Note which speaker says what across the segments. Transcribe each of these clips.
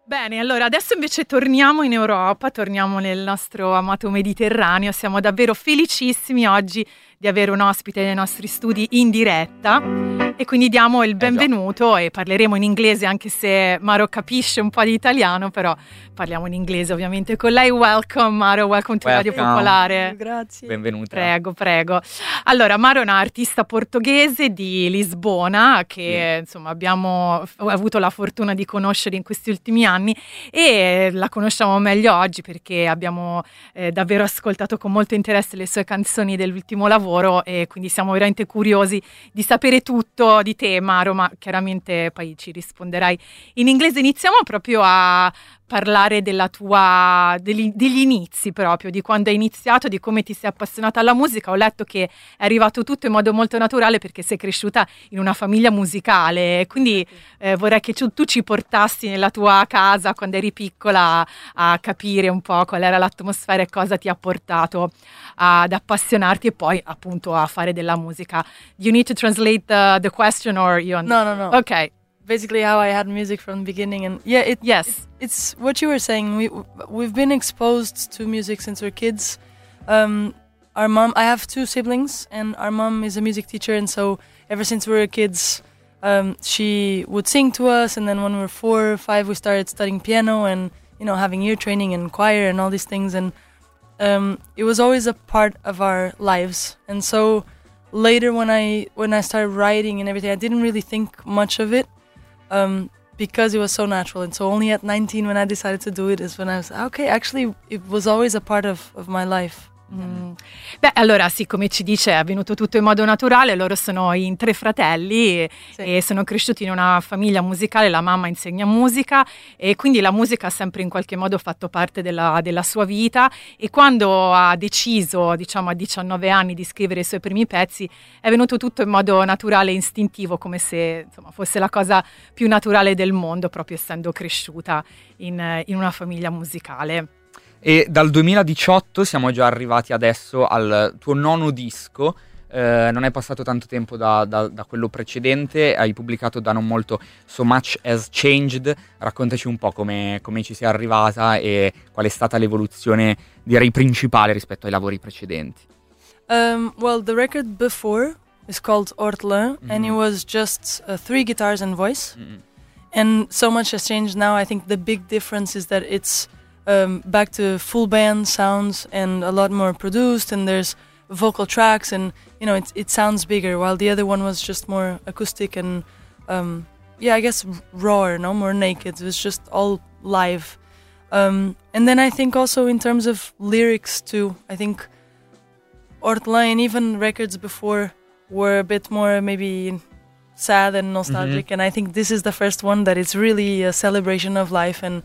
Speaker 1: Bene, allora adesso invece torniamo in Europa, torniamo nel nostro amato Mediterraneo. Siamo davvero felicissimi oggi di avere un ospite nei nostri studi in diretta e quindi diamo il benvenuto e parleremo in inglese, anche se Maro capisce un po' di italiano, però parliamo in inglese ovviamente con lei. Welcome Maro, welcome to Radio Popolare.
Speaker 2: Grazie.
Speaker 3: Benvenuta.
Speaker 1: Prego. Allora, Maro è un'artista portoghese di Lisbona che insomma abbiamo avuto la fortuna di conoscere in questi ultimi anni e la conosciamo meglio oggi perché abbiamo davvero ascoltato con molto interesse le sue canzoni dell'ultimo lavoro e quindi siamo veramente curiosi di sapere tutto di te, Maro, ma chiaramente poi ci risponderai in inglese. Iniziamo proprio a parlare degli inizi proprio, di quando hai iniziato, di come ti sei appassionata alla musica. Ho letto che è arrivato tutto in modo molto naturale perché sei cresciuta in una famiglia musicale, quindi vorrei che tu ci portassi nella tua casa quando eri piccola a capire un po' qual era l'atmosfera e cosa ti ha portato ad appassionarti e poi appunto a fare della musica. You need to translate the question or you...
Speaker 2: No.
Speaker 1: Okay.
Speaker 2: Basically how I had music from the beginning, and it's what you were saying. We've been exposed to music since we're kids. Our mom, I have two siblings, and our mom is a music teacher, and so ever since we were kids, she would sing to us, and then when we were 4 or 5, we started studying piano and having ear training and choir and all these things, and it was always a part of our lives. And so later when I started writing and everything, I didn't really think much of it. Because it was so natural, and so only at 19 when I decided to do it is when I was okay, actually it was always a part of my life.
Speaker 1: Beh, allora sì, come ci dice, è avvenuto tutto in modo naturale. Loro sono in 3 fratelli e sono cresciuti in una famiglia musicale. La mamma insegna musica e quindi la musica ha sempre in qualche modo fatto parte della sua vita, e quando ha deciso, diciamo a 19 anni, di scrivere i suoi primi pezzi è venuto tutto in modo naturale e istintivo, come se insomma fosse la cosa più naturale del mondo, proprio essendo cresciuta in una famiglia musicale.
Speaker 3: E dal 2018 siamo già arrivati adesso al tuo 9º disco. Non è passato tanto tempo da quello precedente. Hai pubblicato da non molto So Much Has Changed. Raccontaci un po' come ci sei arrivata e qual è stata l'evoluzione, direi, principale rispetto ai lavori precedenti.
Speaker 2: Well, the record before is called Hortelin, and it was just 3 guitars and voice. And So Much Has Changed now. I think the big difference is that it's back to full band sounds and a lot more produced, and there's vocal tracks, and it sounds bigger, while the other one was just more acoustic and I guess raw, more naked. It was just all live. And then I think also in terms of lyrics too, I think Hortelin and even records before were a bit more maybe sad and nostalgic, and I think this is the first one that it's really a celebration of life, and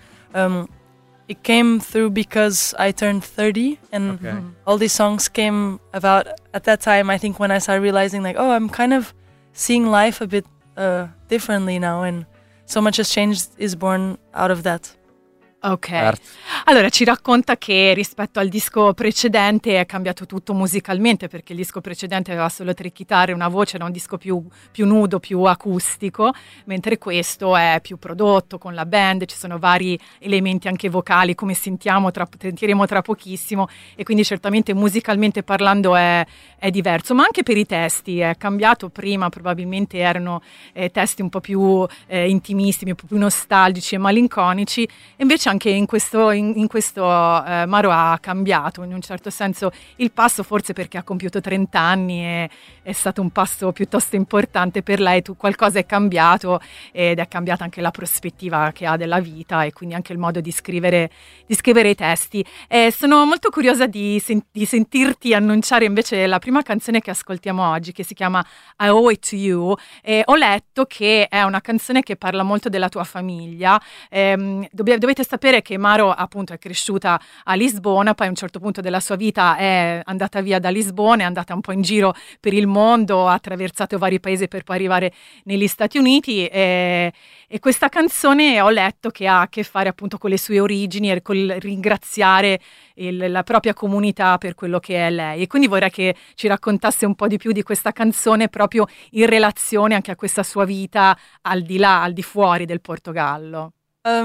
Speaker 2: it came through because I turned 30, and all these songs came about at that time, I think, when I started realizing I'm kind of seeing life a bit differently now, and So Much Has Changed is born out of that.
Speaker 1: Ok, allora ci racconta che rispetto al disco precedente è cambiato tutto musicalmente, perché il disco precedente aveva solo 3 chitarre e una voce, era un disco più nudo, più acustico, mentre questo è più prodotto con la band, ci sono vari elementi anche vocali, come sentiremo tra pochissimo, e quindi certamente musicalmente parlando è diverso, ma anche per i testi è cambiato. Prima probabilmente erano testi un po' più intimissimi, un po' più nostalgici e malinconici, e invece anche in questo Maro ha cambiato in un certo senso il passo, forse perché ha compiuto 30 anni e è stato un passo piuttosto importante per lei. Qualcosa è cambiato ed è cambiata anche la prospettiva che ha della vita e quindi anche il modo di scrivere i testi. Sono molto curiosa di sentirti annunciare invece la prima canzone che ascoltiamo oggi, che si chiama I Owe It To You. Ho letto che è una canzone che parla molto della tua famiglia. Dovete sapere che Maro appunto è cresciuta a Lisbona, poi a un certo punto della sua vita è andata via da Lisbona, è andata un po' in giro per il mondo, ha attraversato vari paesi per poi arrivare negli Stati Uniti, e questa canzone ho letto che ha a che fare appunto con le sue origini e col ringraziare la propria comunità per quello che è lei, e quindi vorrei che ci raccontasse un po' di più di questa canzone proprio in relazione anche a questa sua vita al di fuori del Portogallo.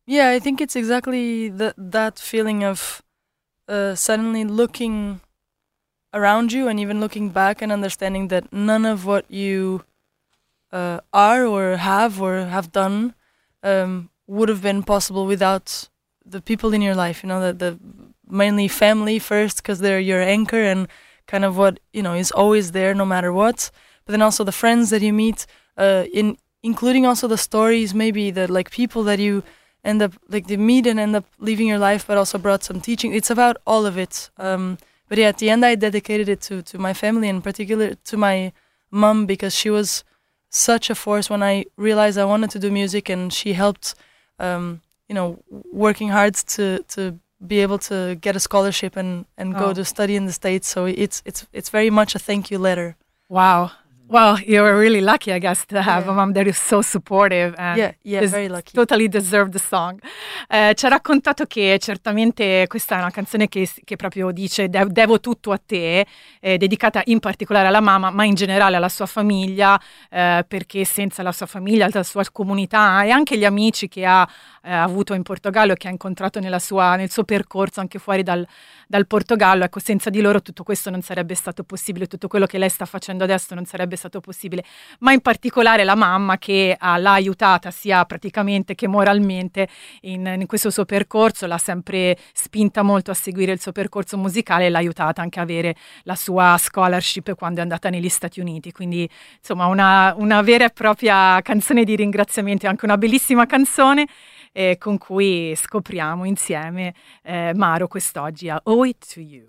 Speaker 2: Yeah, I think it's exactly that feeling of suddenly looking around you and even looking back and understanding that none of what you are or have done would have been possible without the people in your life. You know, the mainly family first, because they're your anchor and kind of what, you know, is always there no matter what. But then also the friends that you meet, including also the stories, maybe the like people that you end up like they meet and end up leaving your life, but also brought some teaching. It's about all of it. But yeah, at the end, I dedicated it to my family, in particular to my mom, because she was such a force when I realized I wanted to do music, and she helped, working hard to be able to get a scholarship and go to study in the States. So it's very much a thank you letter.
Speaker 1: Wow. Well, you're really lucky, I guess, to have a mom that is so supportive and
Speaker 2: very lucky.
Speaker 1: Totally deserve the song. Ci ha raccontato che certamente questa è una canzone che proprio dice devo tutto a te, dedicata in particolare alla mamma, ma in generale alla sua famiglia, perché senza la sua famiglia, la sua comunità e anche gli amici che ha avuto in Portogallo e che ha incontrato nel suo percorso anche fuori dal Portogallo, ecco, senza di loro tutto questo non sarebbe stato possibile, tutto quello che lei sta facendo adesso non sarebbe stato possibile, ma in particolare la mamma che l'ha aiutata sia praticamente che moralmente in questo suo percorso, l'ha sempre spinta molto a seguire il suo percorso musicale e l'ha aiutata anche a avere la sua scholarship quando è andata negli Stati Uniti, quindi insomma una vera e propria canzone di ringraziamento, anche una bellissima canzone con cui scopriamo insieme Maro quest'oggi a Owe It To You.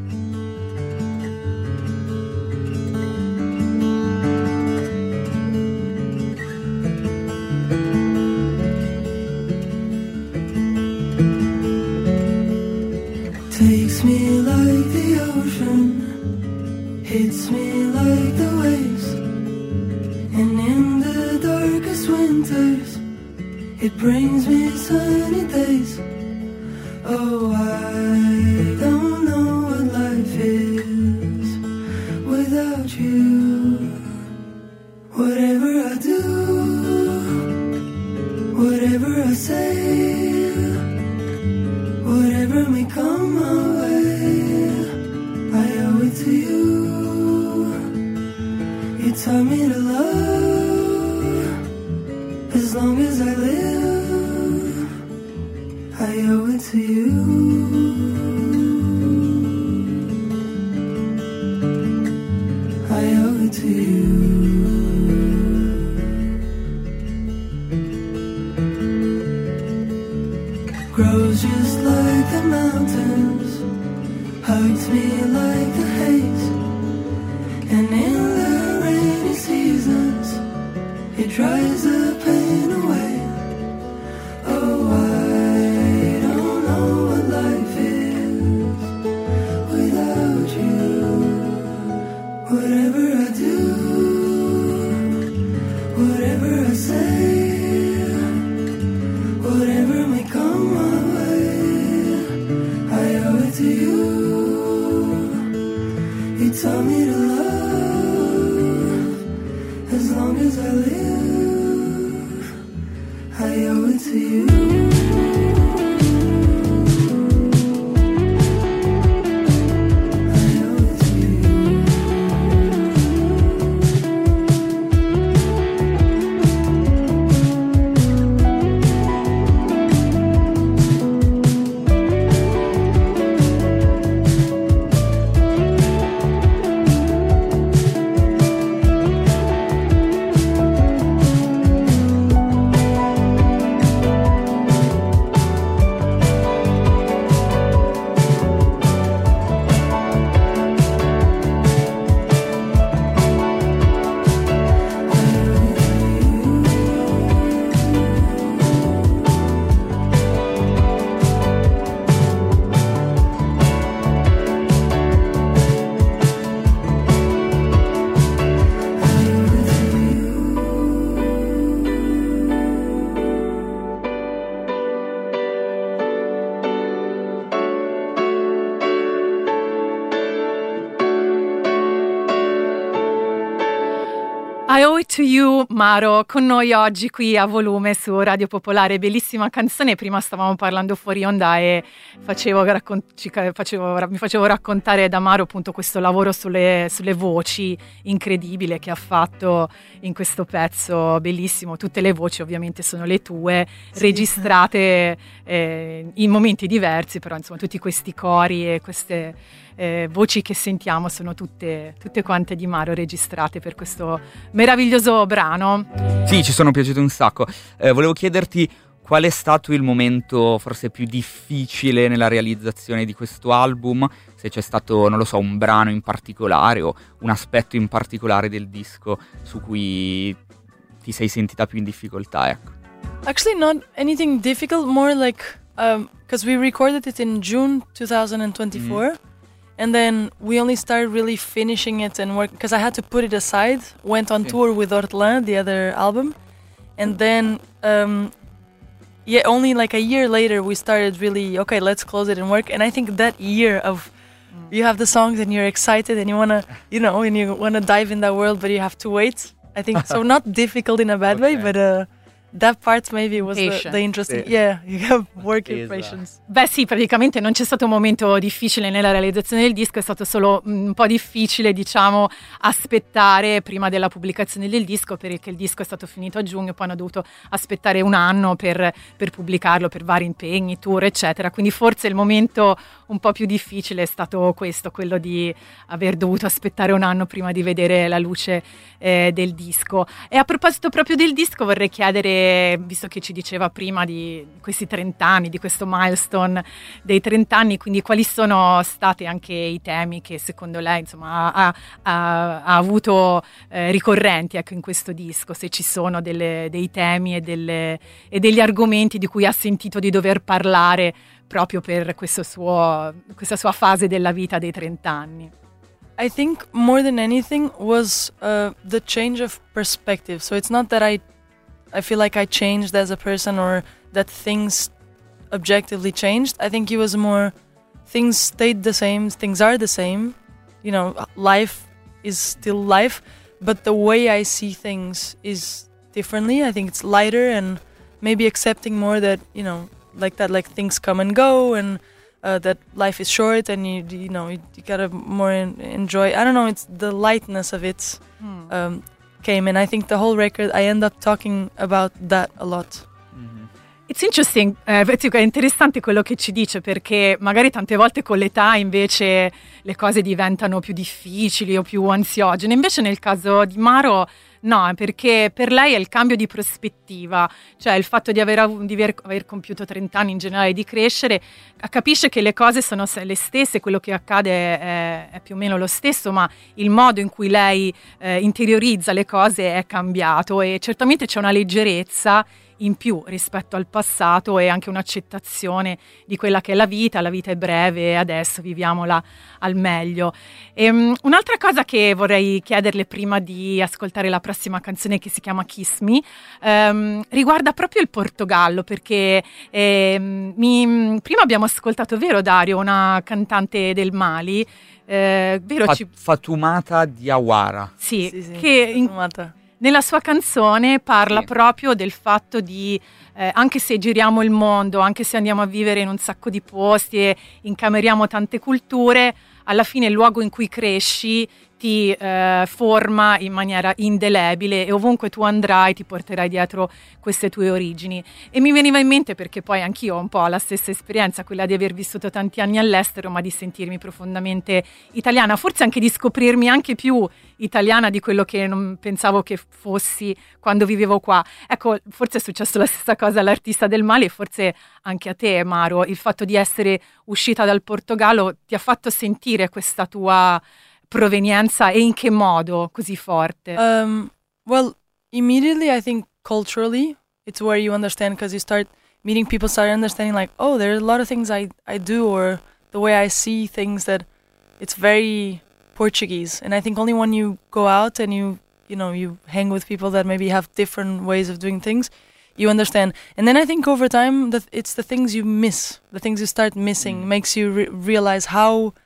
Speaker 4: Takes me like the ocean, hits me like the waves, and in the darkest winters it brings me sunny days. Oh, I don't know what life is without you. Whatever I do, whatever I say, whatever may come my way, I owe it to you. You taught me to love as long as I live. I owe it to you. I owe it to you. Grows just like the mountains, hugs me like the haze, and in the rainy seasons it dries the pain away. Oh, I don't know what life is without you. Whatever I do, whatever I say, whatever may come my way, I owe it to you. You taught me to love as long as I live.
Speaker 1: to You, Maro, con noi oggi qui a Volume su Radio Popolare. Bellissima canzone. Prima stavamo parlando fuori onda e mi facevo raccontare da Maro appunto questo lavoro sulle voci incredibile che ha fatto in questo pezzo bellissimo. Tutte le voci ovviamente sono le tue, sì, registrate in momenti diversi, però insomma tutti questi cori e queste voci che sentiamo sono tutte quante di Maro, registrate per questo meraviglioso brano.
Speaker 3: Sì, ci sono piaciute un sacco. Volevo chiederti qual è stato il momento forse più difficile nella realizzazione di questo album, se c'è stato, non lo so, un brano in particolare o un aspetto in particolare del disco su cui ti sei sentita più in difficoltà, ecco.
Speaker 2: Actually not anything difficult, more like because we recorded it in June 2024. And then we only started really finishing it and work because I had to put it aside. Went on tour with Ortlan, the other album, and then only like a year later we started really okay. Let's close it and work. And I think that year of you have the songs and you're excited and you wanna dive in that world, but you have to wait. I think so. Not difficult in a bad way, but. That part maybe was the interesting.
Speaker 3: Sì.
Speaker 2: Yeah, you have working patience.
Speaker 1: Beh sì, praticamente non c'è stato un momento difficile nella realizzazione del disco, è stato solo un po' difficile, diciamo, aspettare prima della pubblicazione del disco, perché il disco è stato finito a giugno, poi hanno dovuto aspettare un anno per pubblicarlo, per vari impegni, tour, eccetera. Quindi forse il momento un po' più difficile è stato questo, quello di aver dovuto aspettare un anno prima di vedere la luce del disco. E a proposito proprio del disco vorrei chiedere, visto che ci diceva prima di questi 30 anni, di questo milestone dei 30 anni, quindi quali sono stati anche i temi che secondo lei insomma ha avuto ricorrenti, ecco, in questo disco, se ci sono dei temi e degli argomenti di cui ha sentito di dover parlare proprio per questa sua fase della vita dei 30 anni.
Speaker 2: I think more than anything was the change of perspective. So it's not that I feel like I changed as a person or that things objectively changed. I think it was more things stayed the same, things are the same. You know, life is still life, but the way I see things is differently. I think it's lighter and maybe accepting more that, you know, like things come and go and that life is short and you gotta more enjoy. I don't know, it's the lightness of it came, and I think the whole record I end up talking about that a lot.
Speaker 1: It's interesting, è interessante quello che ci dice, perché magari tante volte con l'età invece le cose diventano più difficili o più ansiogene, invece nel caso di Maro no, perché per lei è il cambio di prospettiva, cioè il fatto di aver compiuto 30 anni in generale, di crescere, capisce che le cose sono le stesse, quello che accade è più o meno lo stesso, ma il modo in cui lei interiorizza le cose è cambiato e certamente c'è una leggerezza in più rispetto al passato e anche un'accettazione di quella che è la vita è breve e adesso viviamola al meglio. Un'altra cosa che vorrei chiederle prima di ascoltare la prossima canzone, che si chiama Kiss Me, riguarda proprio il Portogallo, perché prima abbiamo ascoltato, vero Dario, una cantante del Mali, vero?
Speaker 3: Fatoumata Diawara.
Speaker 1: Sì. Che nella sua canzone parla proprio del fatto di, anche se giriamo il mondo, anche se andiamo a vivere in un sacco di posti e incameriamo tante culture, alla fine il luogo in cui cresci ti forma in maniera indelebile e ovunque tu andrai ti porterai dietro queste tue origini. E mi veniva in mente, perché poi anch'io ho un po' la stessa esperienza, quella di aver vissuto tanti anni all'estero, ma di sentirmi profondamente italiana, forse anche di scoprirmi anche più italiana di quello che non pensavo che fossi quando vivevo qua. Ecco, forse è successo la stessa cosa all'artista del Mali e forse anche a te, Maro, il fatto di essere uscita dal Portogallo ti ha fatto sentire questa tua provenienza, e in che modo così forte?
Speaker 2: Well, immediately I think culturally it's where you understand, because you start meeting people, start understanding like, oh, there are a lot of things I do, or the way I see things, that it's very Portuguese. And I think only when you go out and you hang with people that maybe have different ways of doing things, you understand. And then I think over time that it's the things you miss, the things you start missing, makes you realize how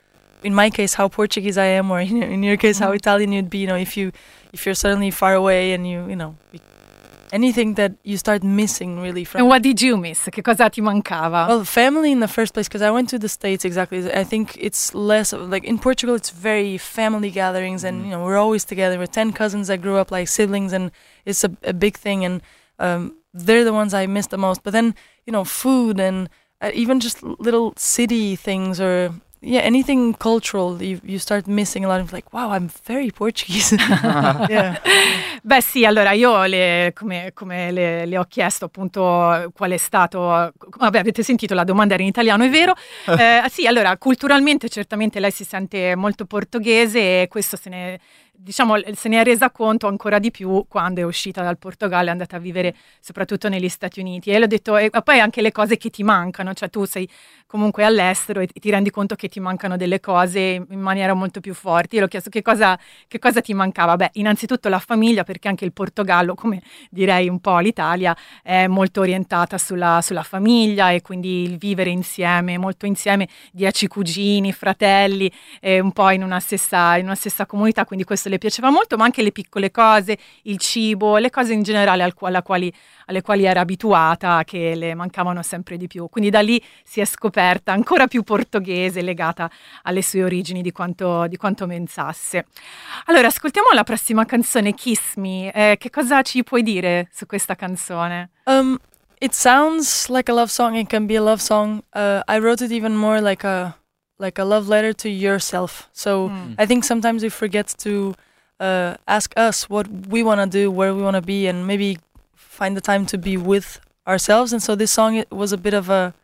Speaker 2: in my case, how Portuguese I am, or in your case, how Italian you'd be. You know, if you're suddenly far away and anything that you start missing really from.
Speaker 1: And what did you miss? Che cosa ti mancava?
Speaker 2: Well, family in the first place, because I went to the States exactly. I think it's less of, like in Portugal, it's very family gatherings, and we're always together. We're 10 cousins that grew up like siblings, and it's a big thing. And they're the ones I miss the most. But then food and even just little city things or anything cultural, you start missing a lot of like, wow, I'm very Portuguese. Yeah.
Speaker 1: Beh sì, allora io come le ho chiesto appunto qual è stato, vabbè avete sentito la domanda era in italiano, è vero? Sì, allora culturalmente certamente lei si sente molto portoghese e questo se ne è resa conto ancora di più quando è uscita dal Portogallo, è andata a vivere soprattutto negli Stati Uniti e l'ho detto, e poi anche le cose che ti mancano, cioè tu sei comunque all'estero e ti rendi conto che ti mancano delle cose in maniera molto più forte. Io l'ho chiesto che cosa ti mancava? Beh, innanzitutto la famiglia, perché anche il Portogallo, come direi un po' l'Italia, è molto orientata sulla famiglia e quindi il vivere insieme, molto insieme, 10 cugini, fratelli, un po' in una stessa comunità, quindi questo le piaceva molto, ma anche le piccole cose, il cibo, le cose in generale alle quali era abituata, che le mancavano sempre di più. Quindi da lì si è scoperta ancora più portoghese, legata alle sue origini di quanto pensasse. Allora, ascoltiamo la prossima canzone, Kiss Me. Che cosa ci puoi dire su questa canzone?
Speaker 2: It sounds like a love song. It can be a love song. I wrote it even more like a love letter to yourself. So I think sometimes we forget to ask us what we want to do, where we want to be, and maybe find the time to be with ourselves. And so this song, it was a bit of a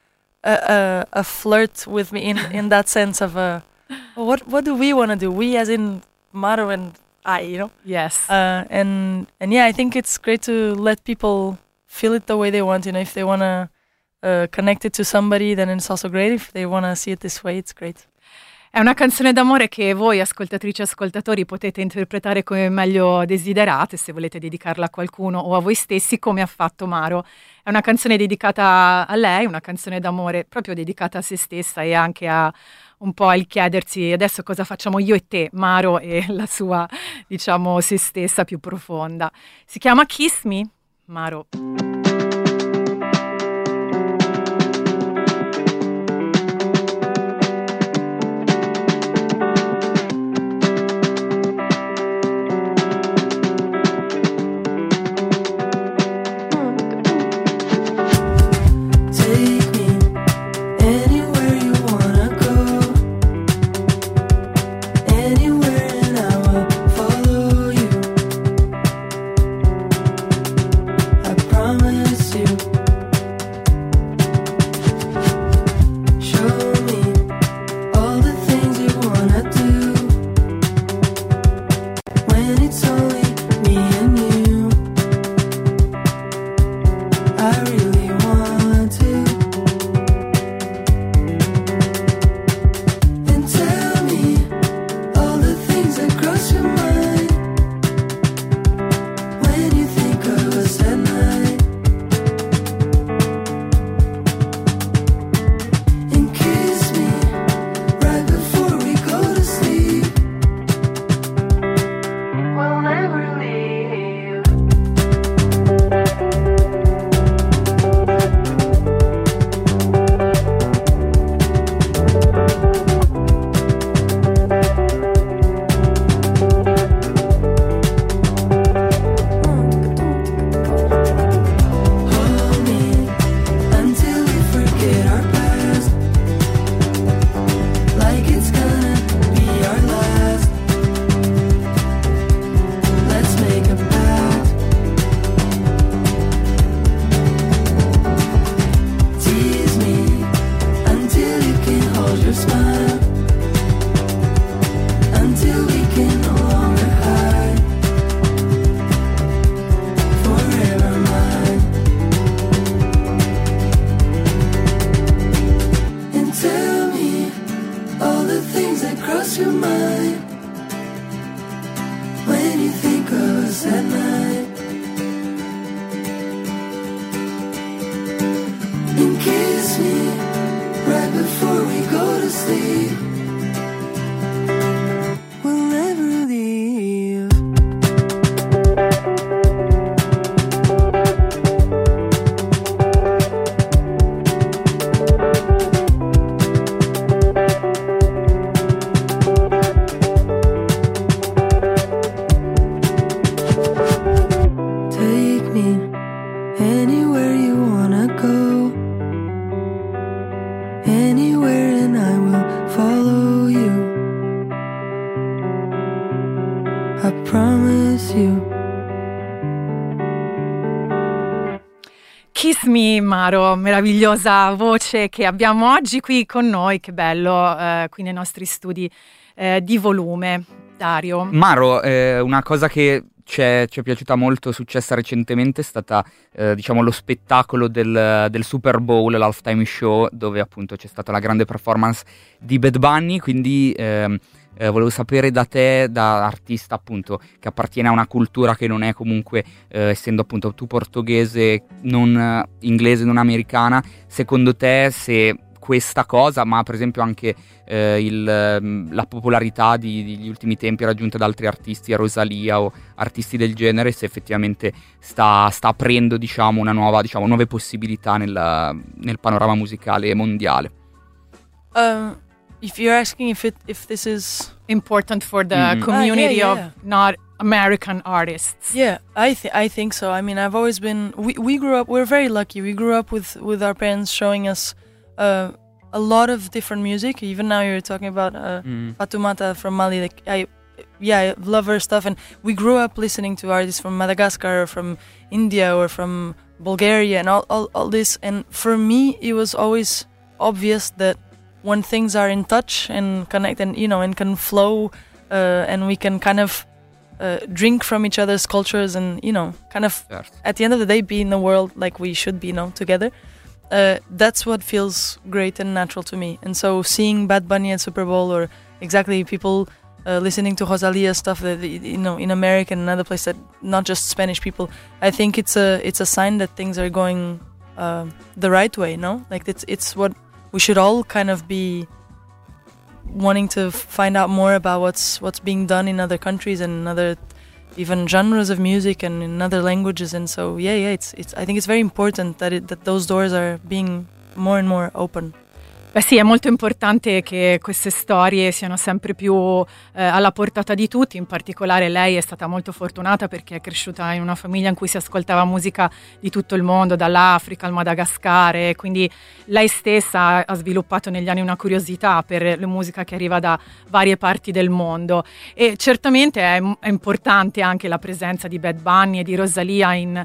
Speaker 2: flirt with me in that sense of what do we want to do? We as in Maro and I,
Speaker 1: Yes.
Speaker 2: And yeah, I think it's great to let people feel it the way they want. If they want to connect it to somebody, then it's also great. If they want to see it this way, it's great.
Speaker 1: È una canzone d'amore che voi, ascoltatrici e ascoltatori, potete interpretare come meglio desiderate, se volete dedicarla a qualcuno o a voi stessi, come ha fatto Maro. È una canzone dedicata a lei, una canzone d'amore proprio dedicata a se stessa e anche a un po' il chiedersi adesso cosa facciamo io e te, Maro, e la sua, se stessa più profonda. Si chiama Kiss Me, Maro.
Speaker 4: And kiss me right before we go to sleep.
Speaker 1: Kiss Me, Maro, meravigliosa voce che abbiamo oggi qui con noi, che bello, qui nei nostri studi di Volume. Dario.
Speaker 3: Maro, una cosa che ci è piaciuta molto, successa recentemente, è stata diciamo lo spettacolo del Super Bowl, l'halftime show, dove appunto c'è stata la grande performance di Bad Bunny, quindi volevo sapere da te, da artista appunto che appartiene a una cultura che non è comunque, essendo appunto tu portoghese, non inglese, non americana, secondo te se questa cosa, ma per esempio anche la popolarità degli ultimi tempi raggiunta da altri artisti, Rosalia o artisti del genere, se effettivamente sta aprendo diciamo nuove possibilità nel panorama musicale mondiale.
Speaker 2: If you're asking if this is
Speaker 1: important for the community of not American artists.
Speaker 2: Yeah, I think so. I mean, I've always been. We grew up. We're very lucky. We grew up with our parents showing us a lot of different music. Even now, you're talking about Fatoumata from Mali. Like I love her stuff, and we grew up listening to artists from Madagascar, or from India, or from Bulgaria, and all this. And for me, it was always obvious that when things are in touch and connect and and can flow and we can kind of drink from each other's cultures and kind of at the end of the day be in the world like we should be together, that's what feels great and natural to me. And so seeing Bad Bunny at Super Bowl, or exactly people listening to Rosalia stuff that in America and another place, that not just Spanish people, I think it's a sign that things are going the right way. Like it's what we should all kind of be wanting to find out more about what's being done in other countries and other even genres of music and in other languages. And so it's I think it's very important that those doors are being more and more open.
Speaker 1: Beh sì, è molto importante che queste storie siano sempre più alla portata di tutti, in particolare lei è stata molto fortunata perché è cresciuta in una famiglia in cui si ascoltava musica di tutto il mondo, dall'Africa al Madagascar, e quindi lei stessa ha sviluppato negli anni una curiosità per la musica che arriva da varie parti del mondo, e certamente è importante anche la presenza di Bad Bunny e di Rosalia in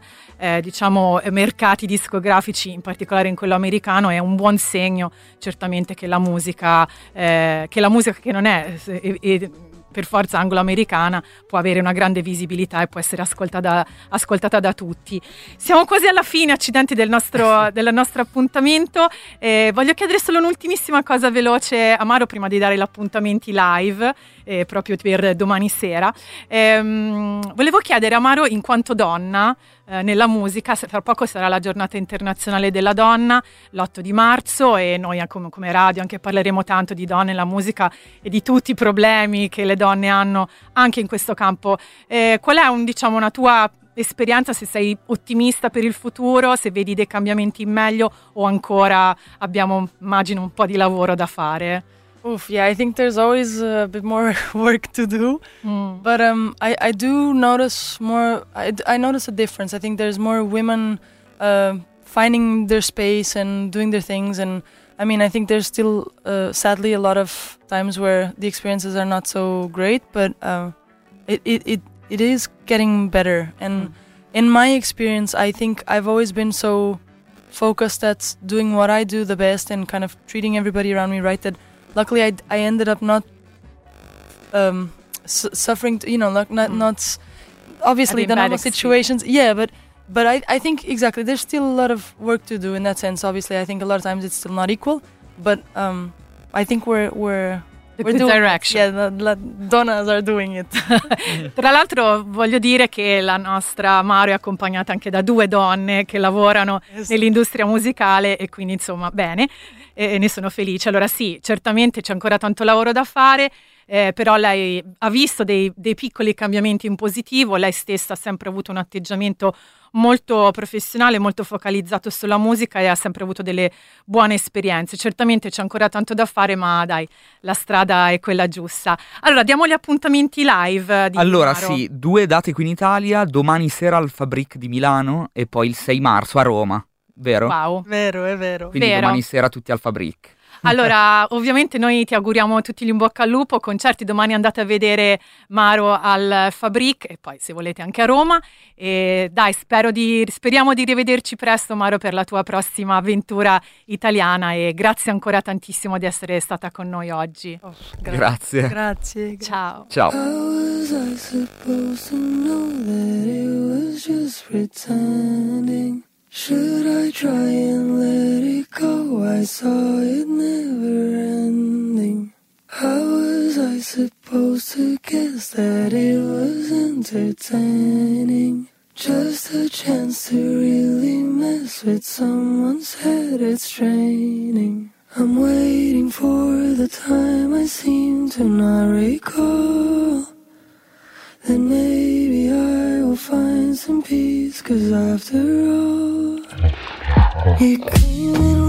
Speaker 1: mercati discografici, in particolare in quello americano. È un buon segno certamente che la musica che non è per forza anglo-americana può avere una grande visibilità e può essere ascoltata da tutti. Siamo quasi alla fine, accidenti, del nostro appuntamento. Voglio chiedere solo un'ultimissima cosa veloce a Maro prima di dare gli appuntamenti live proprio per domani sera. Volevo chiedere a Maro, in quanto donna nella musica, tra poco sarà la giornata internazionale della donna, l'8 di marzo, e noi come radio anche parleremo tanto di donne nella musica e di tutti i problemi che le donne hanno anche in questo campo. Qual è una tua esperienza, se sei ottimista per il futuro, se vedi dei cambiamenti in meglio o ancora abbiamo, immagino, un po' di lavoro da fare?
Speaker 2: I think there's always a bit more work to do, but I do notice more. I notice a difference. I think there's more women finding their space and doing their things, and I mean, I think there's still sadly a lot of times where the experiences are not so great, but it is getting better. And in my experience, I think I've always been so focused at doing what I do the best and kind of treating everybody around me right, that luckily I ended up not suffering, not obviously the normal situations. Yeah, but I think exactly there's still a lot of work to do in that sense. Obviously, I think a lot of times it's still not equal, but I think we're
Speaker 1: good direction.
Speaker 2: Yeah, the donnas are doing it.
Speaker 1: Tra l'altro voglio dire che la nostra Maro è accompagnata anche da 2 donne che lavorano nell'industria musicale, e quindi insomma bene, e ne sono felice. Allora sì, certamente c'è ancora tanto lavoro da fare, però lei ha visto dei piccoli cambiamenti in positivo. Lei stessa ha sempre avuto un atteggiamento molto professionale, molto focalizzato sulla musica, e ha sempre avuto delle buone esperienze. Certamente c'è ancora tanto da fare, ma dai, la strada è quella giusta. Allora, diamo gli appuntamenti live di
Speaker 3: Allora
Speaker 1: Maro.
Speaker 3: sì, 2 date qui in Italia, domani sera al Fabric di Milano e poi il 6 marzo a Roma, vero?
Speaker 1: Wow.
Speaker 2: Vero, è vero.
Speaker 3: Quindi
Speaker 1: Vero.
Speaker 3: domani sera tutti al Fabric.
Speaker 1: Allora, ovviamente noi ti auguriamo tutti gli in bocca al lupo, concerti, domani andate a vedere Maro al Fabric e poi se volete anche a Roma. E dai, speriamo di rivederci presto, Maro, per la tua prossima avventura italiana, e grazie ancora tantissimo di essere stata con noi oggi.
Speaker 3: Grazie.
Speaker 2: Grazie.
Speaker 1: Ciao.
Speaker 3: Ciao.
Speaker 4: How was I supposed to know that it was just pretending? Should I try and let it go? I saw it never ending. How was I supposed to guess that it was entertaining? Just a chance to really mess with someone's head, it's draining. I'm waiting for the time I seem to not recall. Then maybe I will find some peace, 'cause after all, you came in